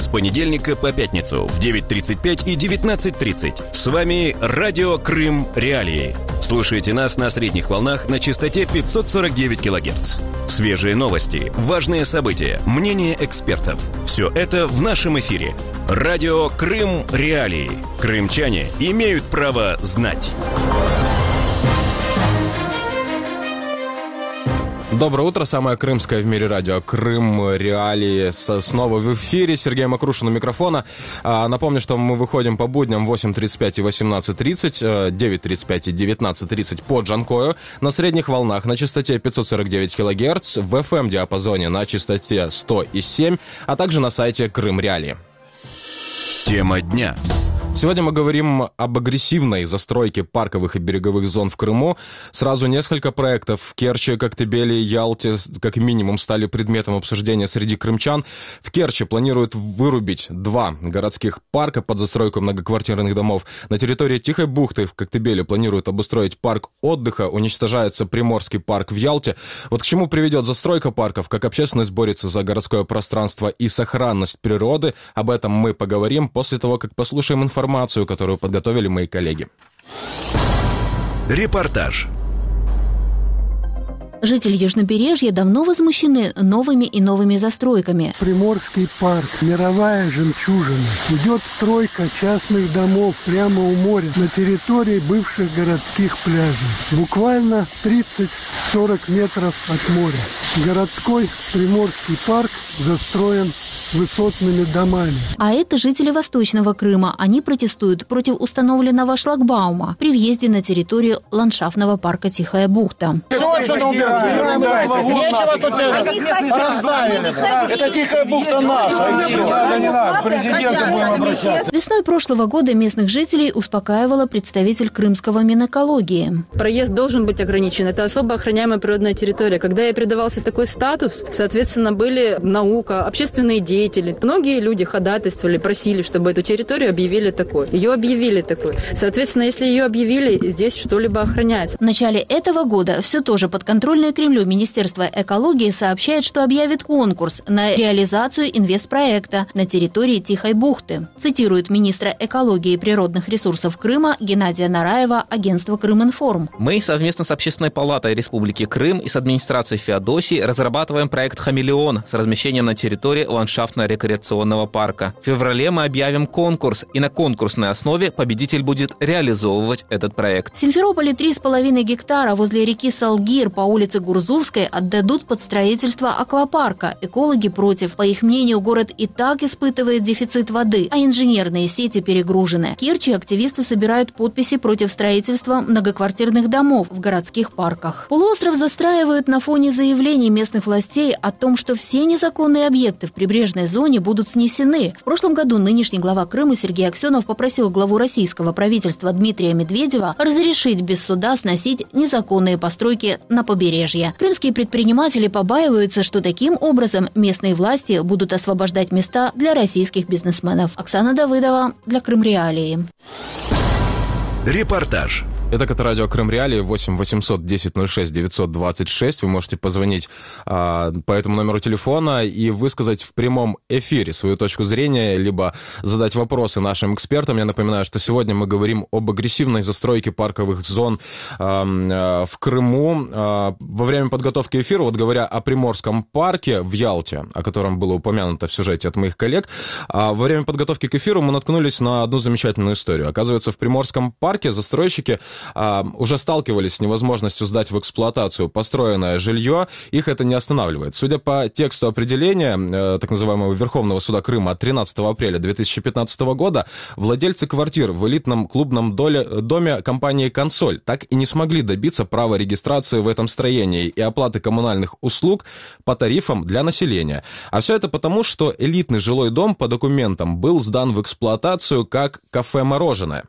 с понедельника по пятницу в 9:35 и 19:30. С вами Радио Крым Реалии. Слушайте нас на средних волнах на частоте 549 кГц. Свежие новости, важные события, мнения экспертов. Все это в нашем эфире. Радио Крым Реалии. Крымчане имеют право знать. Доброе утро, самое крымское в мире радио Крым Реалии снова в эфире. Сергей Макрушин у микрофона. Напомню, что мы выходим по будням в 8:35 и 18:30, 9:35 и 19:30 по Джанкою на средних волнах на частоте 549 кГц, в FM-диапазоне на частоте 100,7, а также на сайте Крым Реалии. Тема дня. Сегодня мы говорим об агрессивной застройке парковых и береговых зон в Крыму. Сразу несколько проектов в Керчи, Коктебеле и Ялте как минимум стали предметом обсуждения среди крымчан. В Керчи планируют вырубить 2 городских парка под застройку многоквартирных домов. На территории Тихой бухты в Коктебеле планируют обустроить парк отдыха. Уничтожается Приморский парк в Ялте. Вот к чему приведет застройка парков, как общественность борется за городское пространство и сохранность природы. Об этом мы поговорим после того, как послушаем информацию, которую подготовили мои коллеги. Репортаж. Жители Южнобережья давно возмущены новыми и новыми застройками. Приморский парк, мировая жемчужина. Идет стройка частных домов прямо у моря на территории бывших городских пляжей. Буквально 30-40 метров от моря. Городской Приморский парк застроен высотными домами. А это жители Восточного Крыма. Они протестуют против установленного шлагбаума при въезде на территорию ландшафтного парка Тихая бухта. Нечего тут расставили. Это Тихая бухта наша. Весной прошлого года местных жителей успокаивала представитель крымского Минэкологии. Проезд должен быть ограничен. Это особо охраняемая природная территория. Когда ей придавался такой статус, соответственно, были наука, общественные деятели. Многие люди ходатайствовали, просили, чтобы эту территорию объявили такой. Ее объявили такой. Соответственно, если ее объявили, здесь что-либо охраняется. В начале этого года все тоже подконтрольное Кремлю Министерство экологии сообщает, что объявит конкурс на реализацию инвестпроекта на территории Тихой бухты. Цитирует министра экологии и природных ресурсов Крыма Геннадия Нараева агентство Крыминформ. Мы совместно с Общественной палатой Республики Крым и с администрацией Феодосии разрабатываем проект «Хамелеон» с размещением на территории ландшафтно-рекреационного парка. В феврале мы объявим конкурс, и на конкурсной основе победитель будет реализовывать этот проект. В Симферополе 3,5 гектара возле реки Салгир по улице Гурзувской отдадут под строительство аквапарка. Экологи против. По их мнению, город и так испытывает дефицит воды, а инженерные сети перегружены. В Керчи активисты собирают подписи против строительства многоквартирных домов в городских парках. Полуостров застраивают на фоне заявлений местных властей о том, что все незаконные объекты в прибрежной зоне будут снесены. В прошлом году нынешний глава Крыма Сергей Аксенов попросил главу российского правительства Дмитрия Медведева разрешить без суда сносить незаконные постройки на побережье. Крымские предприниматели побаиваются, что таким образом местные власти будут освобождать места для российских бизнесменов. Оксана Давыдова для Крым Реалии. Репортаж. Итак, это радио Крым Реалии, 8 800 10 06 926. Вы можете позвонить по этому номеру телефона и высказать в прямом эфире свою точку зрения, либо задать вопросы нашим экспертам. Я напоминаю, что сегодня мы говорим об агрессивной застройке парковых зон в Крыму. Во время подготовки эфира, вот говоря о Приморском парке в Ялте, о котором было упомянуто в сюжете от моих коллег, во время подготовки к эфиру мы наткнулись на одну замечательную историю. Оказывается, в Приморском парке застройщики уже сталкивались с невозможностью сдать в эксплуатацию построенное жилье, их это не останавливает. Судя по тексту определения так называемого Верховного суда Крыма от 13 апреля 2015 года, владельцы квартир в элитном клубном доме компании «Консоль» так и не смогли добиться права регистрации в этом строении и оплаты коммунальных услуг по тарифам для населения. А все это потому, что элитный жилой дом по документам был сдан в эксплуатацию как кафе-мороженое.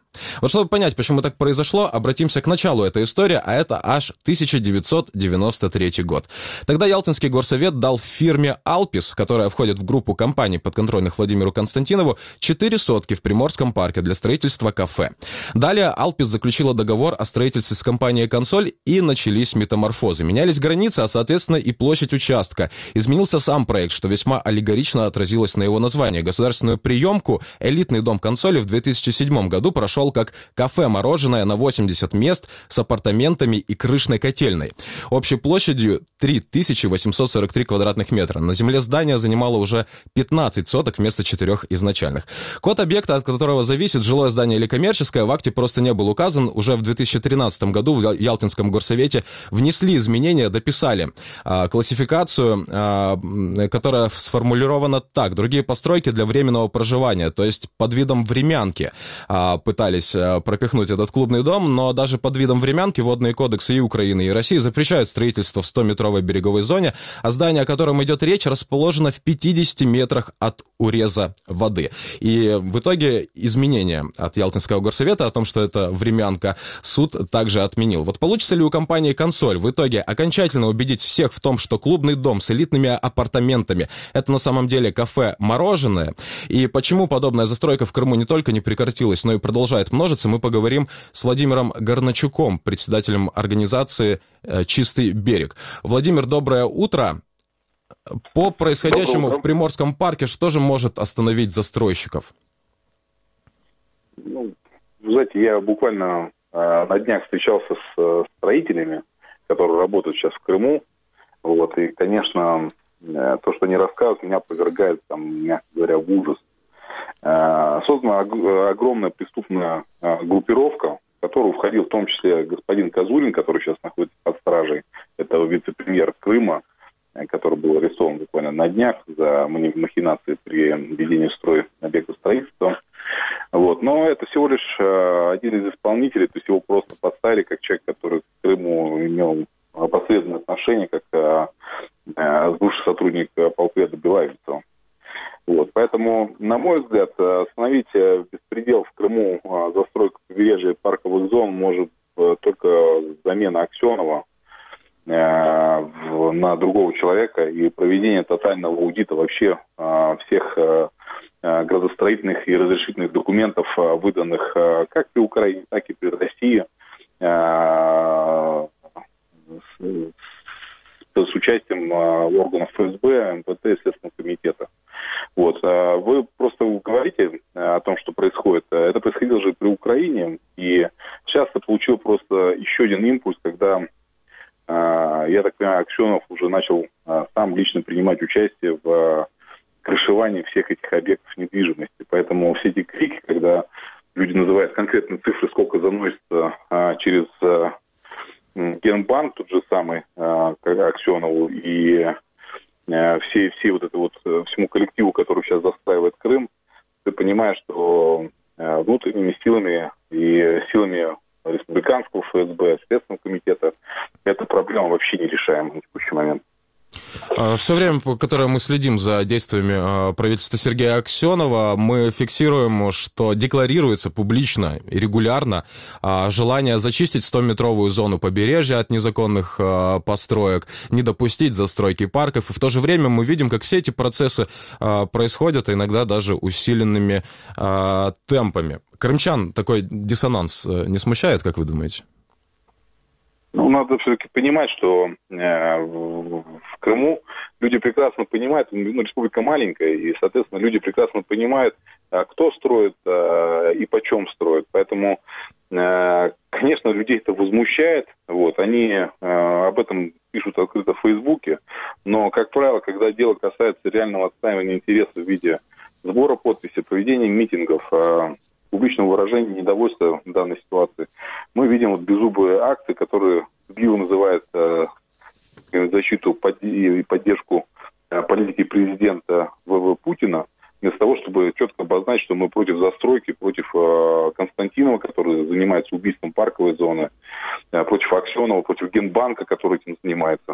Вот чтобы понять, почему так произошло, обратимся к началу этой истории, а это аж 1993 год. Тогда Ялтинский горсовет дал фирме «Алпис», которая входит в группу компаний, подконтрольных Владимиру Константинову, 4 сотки в Приморском парке для строительства кафе. Далее «Алпис» заключила договор о строительстве с компанией «Консоль», и начались метаморфозы. Менялись границы, а, соответственно, и площадь участка. Изменился сам проект, что весьма аллегорично отразилось на его названии. Государственную приемку элитный дом «Консоли» в 2007 году прошел как кафе-мороженое на 80 мест с апартаментами и крышной котельной. Общей площадью 3843 квадратных метра. На земле здание занимало уже 15 соток вместо 4 изначальных. Код объекта, от которого зависит жилое здание или коммерческое, в акте просто не был указан. Уже в 2013 году в Ялтинском горсовете внесли изменения, дописали классификацию, которая сформулирована так. Другие постройки для временного проживания, то есть под видом времянки пытались пропихнуть этот клубный дом, но даже под видом времянки водные кодексы и Украины, и России запрещают строительство в 100-метровой береговой зоне, а здание, о котором идет речь, расположено в 50 метрах от уреза воды. И в итоге изменения от Ялтинского горсовета о том, что это времянка, суд также отменил. Вот получится ли у компании «Консоль» в итоге окончательно убедить всех в том, что клубный дом с элитными апартаментами — это на самом деле кафе-мороженое? И почему подобная застройка в Крыму не только не прекратилась, но и продолжает множиться, мы поговорим с Владимиром Горначуком, председателем организации «Чистый берег». Владимир, доброе утро. По происходящему в Приморском парке, что же может остановить застройщиков? Ну, знаете, я буквально на днях встречался с строителями, которые работают сейчас в Крыму. Вот, и, конечно, то, что они рассказывают, меня повергает, мягко говоря, в ужас. Создана огромная преступная группировка, в которую входил в том числе господин Козулин, который сейчас находится под стражей. Это вице-премьер Крыма, который был арестован буквально на днях за махинации при введении в строй объекта строительства. Вот. Но это всего лишь один из исполнителей, то есть его просто поставили как человек, который к Крыму имел посредственное отношение, как бывший сотрудник полпреда Белавицева. Вот. Поэтому, на мой взгляд, остановить беспредел в Крыму, застройку побережья парковых зон может только замена Аксенова на другого человека и проведение тотального аудита вообще всех градостроительных и разрешительных документов, выданных как при Украине, так и при России, с участием органов ФСБ, МВД и Следственного комитета. Вот. Вы просто говорите о том, что происходит. Это происходило же при Украине, и сейчас это получил просто еще один импульс, когда, я так понимаю, Аксенов уже начал сам лично принимать участие в крышевании всех этих объектов недвижимости. Поэтому все эти крики, когда люди называют конкретные цифры, сколько заносится через Генбанк, тот же самый, Аксенову, и все вот это вот всему коллективу, который сейчас застраивает Крым, ты понимаешь, что внутренними силами и силами республиканского ФСБ, Следственного комитета эта проблема вообще нерешаема на текущий момент. Все время, которое мы следим за действиями правительства Сергея Аксенова, мы фиксируем, что декларируется публично и регулярно желание зачистить 100-метровую зону побережья от незаконных построек, не допустить застройки парков. И в то же время мы видим, как все эти процессы происходят, иногда даже усиленными темпами. Крымчан такой диссонанс не смущает, как вы думаете? Ну, надо все-таки понимать, что в Крыму люди прекрасно понимают, республика маленькая, и, соответственно, люди прекрасно понимают, кто строит и почем строит. Поэтому, конечно, людей это возмущает. Вот, они об этом пишут открыто в Фейсбуке, но, как правило, когда дело касается реального отстаивания интересов в виде сбора подписей, проведения митингов, публичного выражения недовольства данной ситуации, мы видим вот беззубые акции, которые ГИО называют защиту и поддержку политики президента ВВ Путина, вместо того, чтобы четко обозначить, что мы против застройки, против Константинова, который занимается убийством парковой зоны, против Аксенова, против Генбанка, который этим занимается.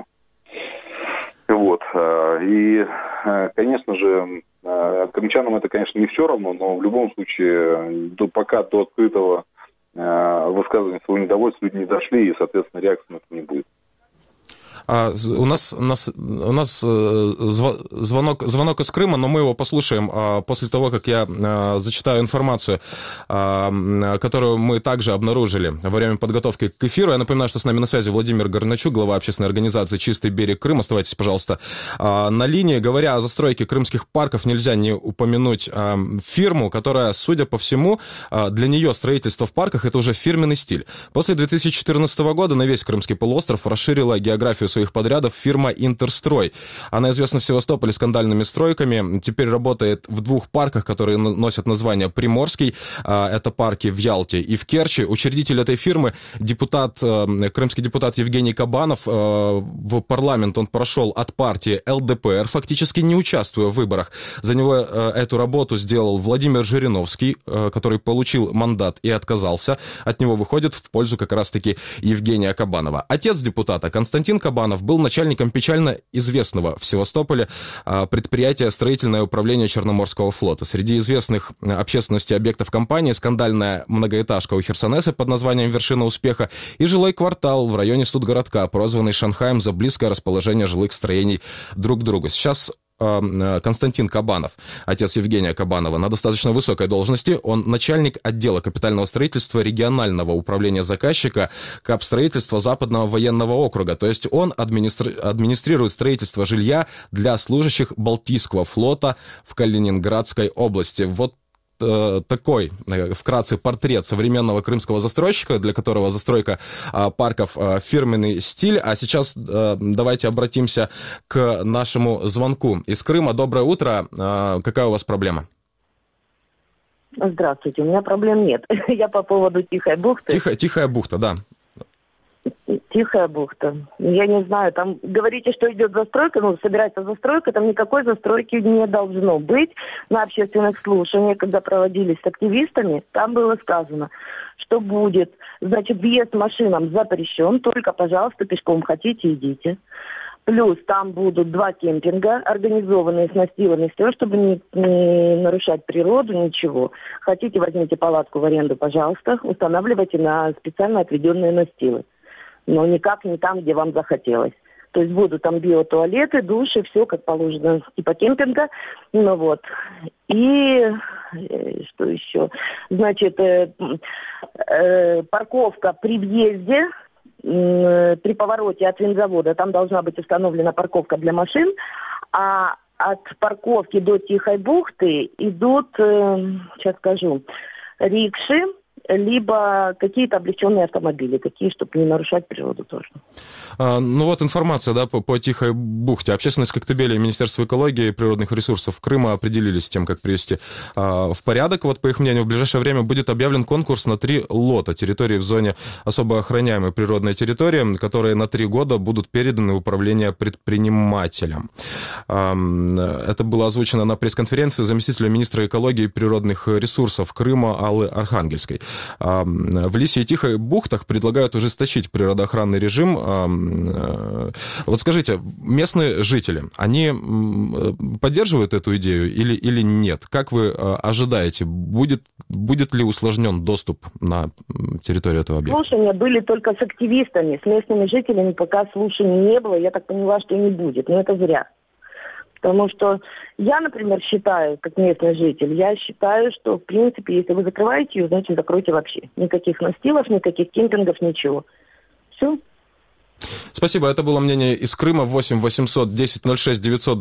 Вот. И, конечно же, крымчанам это, конечно, не все равно, но в любом случае, пока до открытого высказывания своего недовольства люди не дошли, и, соответственно, реакции на это не будет. У нас звонок из Крыма, но мы его послушаем после того, как я зачитаю информацию, которую мы также обнаружили во время подготовки к эфиру. Я напоминаю, что с нами на связи Владимир Горначук, глава общественной организации «Чистый берег Крым». Оставайтесь, пожалуйста, на линии. Говоря о застройке крымских парков, нельзя не упомянуть фирму, которая, судя по всему, для нее строительство в парках – это уже фирменный стиль. После 2014 года на весь Крымский полуостров расширила географию своих подрядов фирма «Интерстрой». Она известна в Севастополе скандальными стройками. Теперь работает в 2 парках, которые носят название «Приморский». Это парки в Ялте и в Керчи. Учредитель этой фирмы, крымский депутат Евгений Кабанов. В парламент он прошел от партии ЛДПР, фактически не участвуя в выборах. За него эту работу сделал Владимир Жириновский, который получил мандат и отказался. От него выходит в пользу как раз-таки Евгения Кабанова. Отец депутата Константин Кабанов был начальником печально известного в Севастополе предприятия «Строительное управление Черноморского флота». Среди известных общественности объектов компании скандальная многоэтажка у Херсонеса под названием «Вершина успеха» и жилой квартал в районе Студгородка, прозванный Шанхаем за близкое расположение жилых строений друг к другу. Сейчас Константин Кабанов, отец Евгения Кабанова, на достаточно высокой должности. Он начальник отдела капитального строительства регионального управления заказчика Капстроительства Западного военного округа. То есть он администрирует строительство жилья для служащих Балтийского флота в Калининградской области. Вот такой, вкратце, портрет современного крымского застройщика, для которого застройка парков фирменный стиль. А сейчас давайте обратимся к нашему звонку из Крыма. Доброе утро. Какая у вас проблема? Здравствуйте. У меня проблем нет. Я по поводу Тихой бухты. Тихая бухта, да. Тихая бухта. Я не знаю, там говорите, что идет застройка, собирается застройка, там никакой застройки не должно быть. На общественных слушаниях, когда проводились с активистами, там было сказано, что будет, значит, въезд машинам запрещен, только, пожалуйста, пешком хотите, идите. Плюс там будут 2 кемпинга, организованные с настилами, все, чтобы не нарушать природу, ничего. Хотите, возьмите палатку в аренду, пожалуйста, устанавливайте на специально отведенные настилы. Но никак не там, где вам захотелось. То есть будут там биотуалеты, души, все как положено, типа кемпинга. И что еще? Значит, парковка при въезде, при повороте от винзавода, там должна быть установлена парковка для машин, а от парковки до Тихой бухты идут, сейчас скажу, рикши, либо какие-то облегченные автомобили, такие, чтобы не нарушать природу тоже. Информация, да, по Тихой бухте. Общественность Коктебеля и Министерство экологии и природных ресурсов Крыма определились с тем, как привести в порядок. По их мнению, в ближайшее время будет объявлен конкурс на 3 лота территории в зоне особо охраняемой природной территории, которые на 3 года будут переданы в управление предпринимателям. Это было озвучено на пресс-конференции заместителя министра экологии и природных ресурсов Крыма Аллы Архангельской. В Лисе и Тихой бухтах предлагают ожесточить природоохранный режим. Вот скажите, местные жители, они поддерживают эту идею или нет? Как вы ожидаете, будет ли усложнен доступ на территорию этого объекта? Слушания были только с активистами, с местными жителями пока слушаний не было. Я так поняла, что не будет, но это зря. Потому что я, например, считаю, как местный житель, я считаю, что, в принципе, если вы закрываете ее, значит, закройте вообще. Никаких настилов, никаких кемпингов, ничего. Все. Спасибо. Это было мнение из Крыма. 8 800 10 06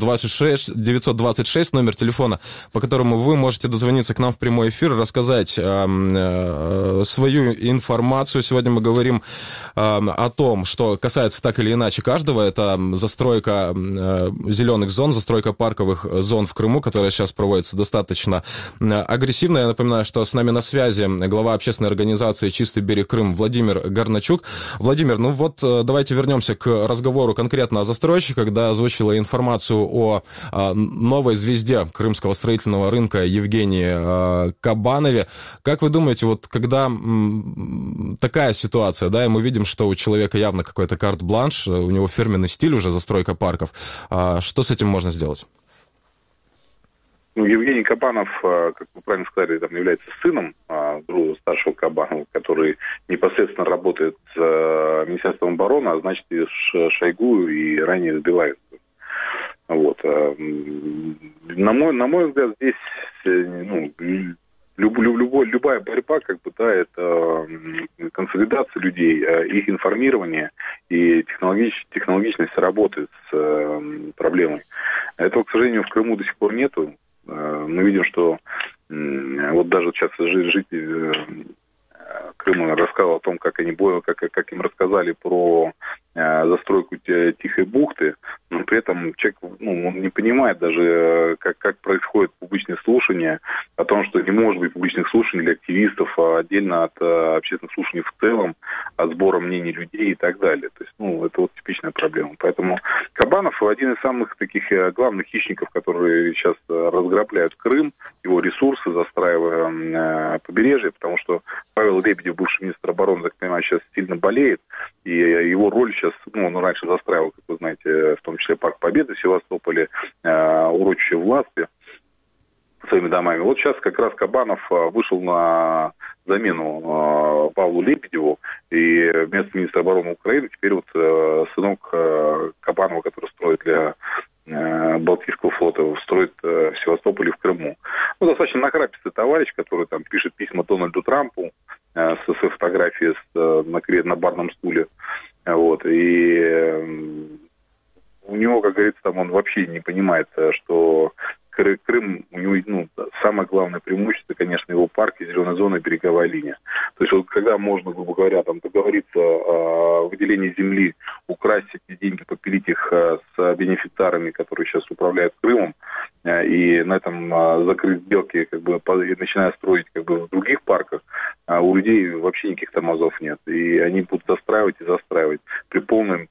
926, номер телефона, по которому вы можете дозвониться к нам в прямой эфир, рассказать свою информацию. Сегодня мы говорим о том, что касается так или иначе каждого. Это застройка зеленых зон, застройка парковых зон в Крыму, которая сейчас проводится достаточно агрессивно. Я напоминаю, что с нами на связи глава общественной организации «Чистый берег Крым» Владимир Горначук. Владимир, давайте вернемся к разговору конкретно о застройщиках, когда озвучила информацию о новой звезде крымского строительного рынка Евгении Кабанове. Как вы думаете, когда такая ситуация, да, и мы видим, что у человека явно какой-то карт-бланш, у него фирменный стиль уже застройка парков, что с этим можно сделать? Евгений Кабанов, как вы правильно сказали, там является сыном друга старшего Кабанова, который непосредственно работает с Министерством обороны, а значит и с Шойгу и ранее с Белаевским. Вот. На мой взгляд, здесь любая борьба, это консолидация людей, их информирование и технологичность работы с проблемой. Этого, к сожалению, в Крыму до сих пор нету. Мы видим, что вот даже сейчас житель Крыма рассказал о том, как им рассказали про застройку Тихой бухты, но при этом человек он не понимает даже, как происходит публичное слушание, о том, что не может быть публичных слушаний для активистов, а отдельно от общественных слушаний в целом, от сбора мнений людей и так далее. То есть, это вот типичная проблема. Поэтому Кабанов один из самых таких главных хищников, которые сейчас разграбляют Крым, его ресурсы, застраивая побережье, потому что Павел Лебедев, бывший министр обороны, так понимаю, сейчас сильно болеет, и его роль сейчас, он раньше застраивал, как вы знаете, в том числе Парк Победы в Севастополе, урочище в Ласпе своими домами. Вот сейчас как раз Кабанов вышел на замену Павлу Лебедеву, и вместо министра обороны Украины теперь вот сынок Кабанова, который строит для Балтийского флота, строит в Севастополе, в Крыму. Достаточно нахрапистый товарищ, который там пишет письма Дональду Трампу с фотографией на барном стуле. Вот. И у него, как говорится, там он вообще не понимает, что Крым, у него самое главное преимущество, конечно, его парк и зеленая зона и береговая линия. То есть вот когда можно, грубо говоря, там договориться о выделении земли, украсть эти деньги, попилить их с бенефициарами, которые сейчас управляют Крымом, и на этом закрыть сделки, и начиная строить в других парках, у людей вообще никаких тормозов нет. И они будут застраивать и застраивать при полном,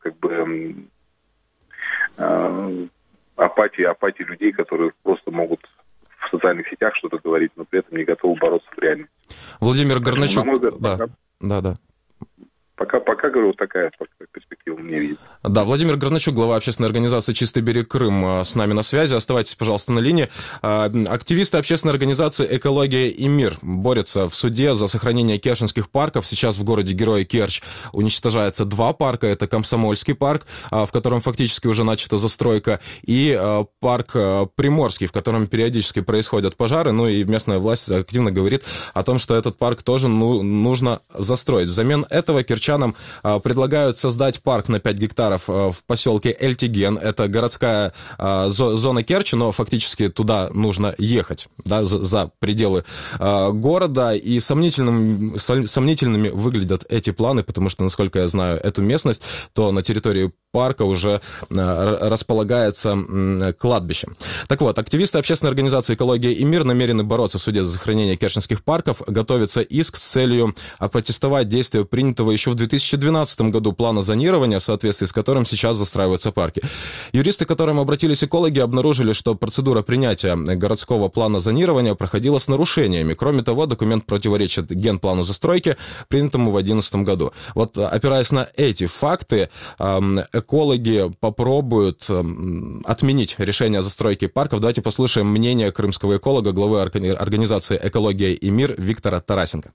апатии людей, которые просто могут в социальных сетях что-то говорить, но при этом не готовы бороться в реальности. Владимир Горначук... Да. Пока, говорю, такая перспектива мне видит. Да, Владимир Горначук, глава общественной организации «Чистый берег Крым», с нами на связи. Оставайтесь, пожалуйста, на линии. Активисты общественной организации «Экология и мир» борются в суде за сохранение керченских парков. Сейчас в городе-герое Керчь уничтожается 2 парка. Это Комсомольский парк, в котором фактически уже начата застройка, и парк Приморский, в котором периодически происходят пожары. И местная власть активно говорит о том, что этот парк тоже нужно застроить. Взамен этого керчанам предлагают создать парк на 5 гектаров в поселке Эльтиген. Это городская зона Керчи, но фактически туда нужно ехать, за пределы города. И сомнительными выглядят эти планы, потому что, насколько я знаю эту местность, то на территории парка уже располагается кладбище. Так вот, активисты общественной организации «Экология и мир» намерены бороться в суде за сохранение керченских парков. Готовится иск с целью опротестовать действия принятого еще в 2012 году плана зонирования, в соответствии с которым сейчас застраиваются парки. Юристы, к которым обратились экологи, обнаружили, что процедура принятия городского плана зонирования проходила с нарушениями. Кроме того, документ противоречит генплану застройки, принятому в 2011 году. Вот, опираясь на эти факты, экологи попробуют отменить решение о застройке парков. Давайте послушаем мнение крымского эколога, главы организации «Экология и мир» Виктора Тарасенко.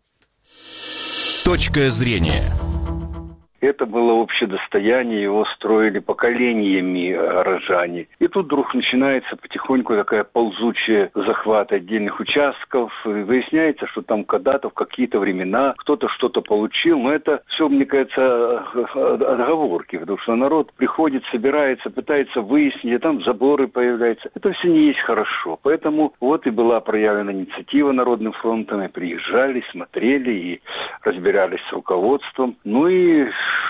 Точка зрения. Это было общее достояние, его строили поколениями горожане. И тут вдруг начинается потихоньку такая ползучая захват отдельных участков. И выясняется, что там когда-то, в какие-то времена, кто-то что-то получил. Но это все, мне кажется, отговорки, потому что народ приходит, собирается, пытается выяснить, а там заборы появляются. Это все не есть хорошо. Поэтому вот и была проявлена инициатива Народным фронтом. И приезжали, смотрели и разбирались с руководством. И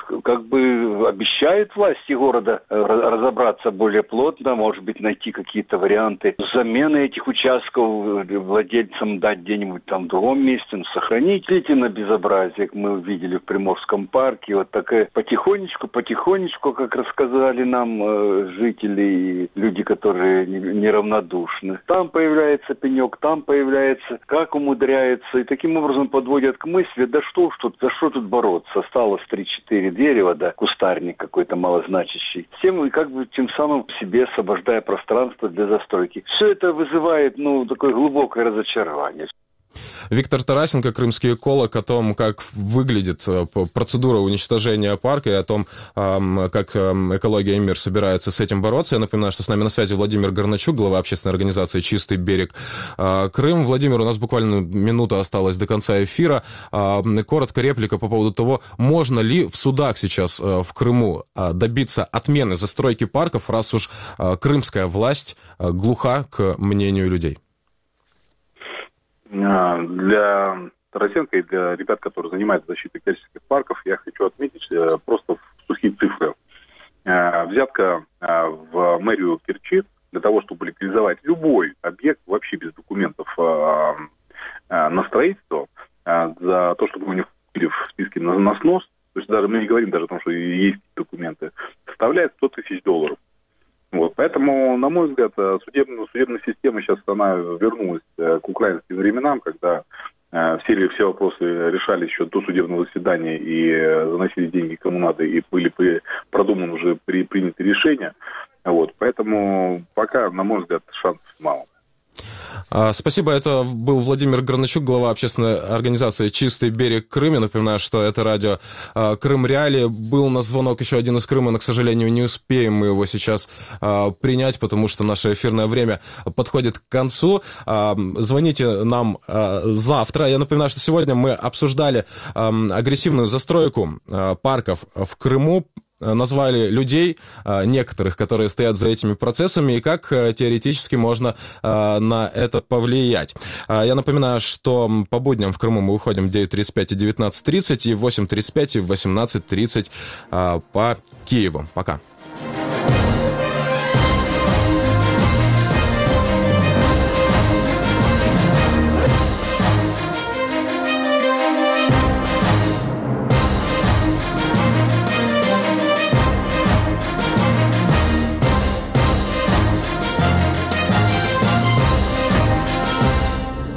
обещают власти города разобраться более плотно, может быть, найти какие-то варианты замены этих участков, владельцам дать где-нибудь там в другом месте, сохранить. Действительно безобразие, как мы увидели в Приморском парке, вот такая потихонечку, как рассказали нам жители и люди, которые неравнодушны. Там появляется пенек, там появляется, как умудряется, и таким образом подводят к мысли, да что тут бороться, осталось 3-4 3-4 дерева, да, кустарник какой-то малозначащий, тем самым себе освобождая пространство для застройки. Все это вызывает, такое глубокое разочарование. Виктор Тарасенко, крымский эколог, о том, как выглядит процедура уничтожения парка и о том, как «Экология и мир» собирается с этим бороться. Я напоминаю, что с нами на связи Владимир Горначук, глава общественной организации «Чистый берег Крым». Владимир, у нас буквально минута осталась до конца эфира. Коротко реплика по поводу того, можно ли в судах сейчас в Крыму добиться отмены застройки парков, раз уж крымская власть глуха к мнению людей. Для Тарасенко и для ребят, которые занимаются защитой экологических парков, я хочу отметить просто сухие цифры. Взятка в мэрию Керчи для того, чтобы легализовать любой объект вообще без документов на строительство, за то, чтобы его не входили в списки на снос, то есть даже мы не говорим даже о том, что есть документы, составляет $100 000. Поэтому, на мой взгляд, судебная система сейчас она вернулась к украинским временам, когда все вопросы решались еще до судебного заседания и заносили деньги кому надо, и были продуманы уже приняты решения. Поэтому пока, на мой взгляд, шансов мало. Спасибо. Это был Владимир Горначук, глава общественной организации «Чистый берег Крым». Я напоминаю, что это радио «Крым Реалии». Был на звонок еще один из Крыма, но, к сожалению, не успеем мы его сейчас принять, потому что наше эфирное время подходит к концу. Звоните нам завтра. Я напоминаю, что сегодня мы обсуждали агрессивную застройку парков в Крыму. Назвали людей, некоторых, которые стоят за этими процессами, и как теоретически можно на это повлиять. Я напоминаю, что по будням в Крыму мы выходим в 9:35 и 19:30, и в 8:35 и в 18:30 по Киеву. Пока.